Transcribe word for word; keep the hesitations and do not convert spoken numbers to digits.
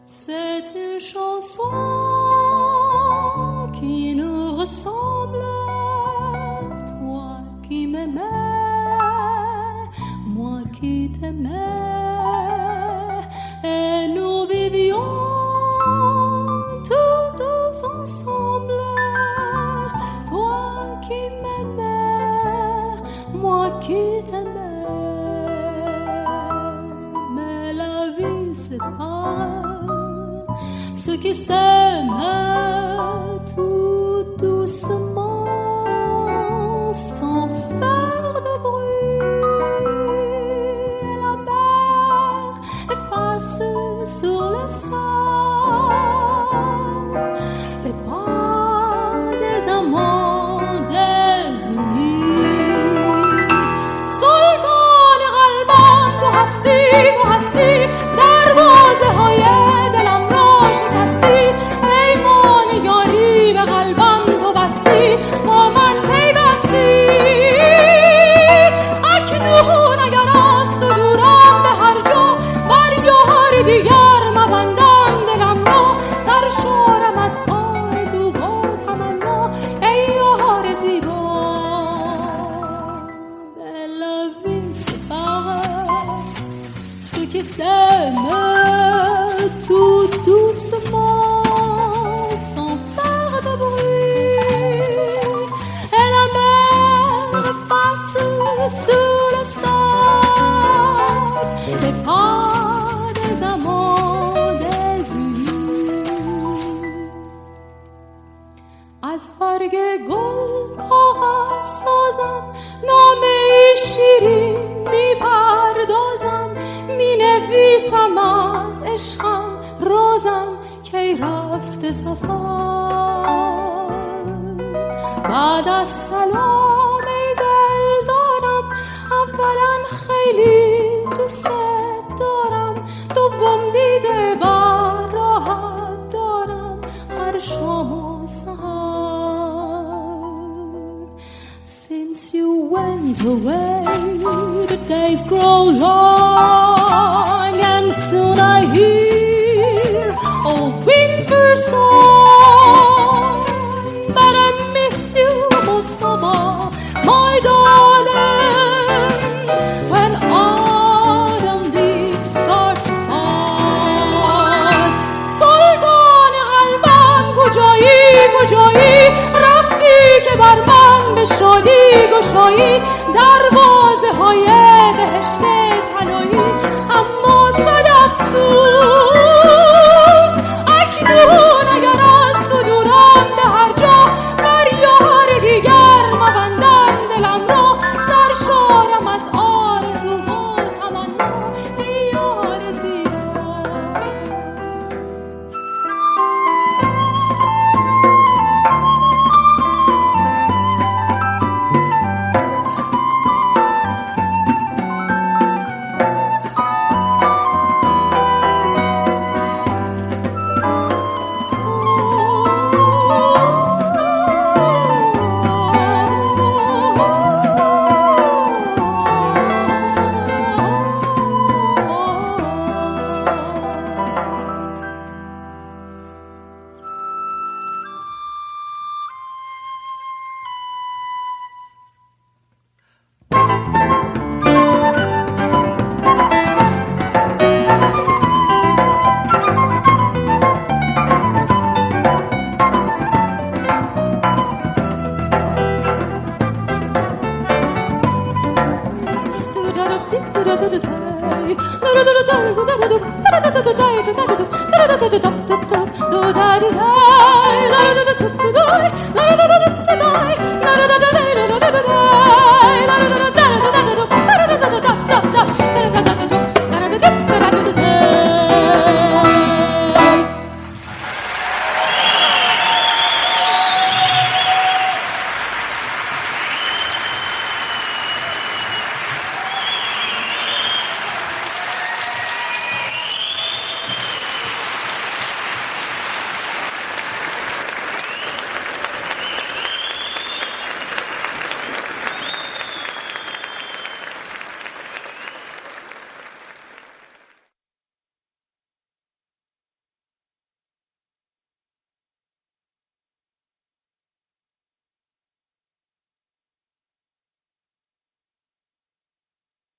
C'est une chanson qui nous ressemble, toi qui m'aimais, moi qui t'aimais, et nous vivions tous deux ensemble, toi qui m'aimais, moi qui t'aimais, mais la vie c'est pas ceux qui s'aiment tout doucement, sans faire de bruit. Et la mer efface sur le sable les pas des amants désunis. سلطان قلبم تو هستی، تو هستی، دروازه های دلم را شکستی، پیمان یاری به قلبم تو بستی، با من پیوستی. اکنون اگر از تو دورم به هر جا، بر یار دیگر مبندم دلم را، سرشارم از آرزو و تمنا، ای یار زیبا. Mais la vie c'est pas ceux qui s'aiment tout doucement, sans faire de bruit, et la mer passe sous le sable les pas des amants désunis. از برگ گل کاغذ سازم، نامه شیرین می پردازم، می نویسم از عشقم روزم کی رفته سفر. بعد از سلام ای دل دارم، اولا خیلی دوست دارم، دوم دیده بر راحت دارم هر شام و سحر. Since you went away, the days grow long, and soon I hear old winter song. But I miss you most of all, my darling, when autumn leaves start to fall. سلطان قلبم کجایی، کجایی، رفتی که بر من به شادی گشایی دروازه های بهشت طلایی. اما صد افسوس اکنون اگر از تو دورم به هر جا، بر یار دیگر مبندم دلم را، سرشارم از آرزو و تمنا، ای یار زیبا.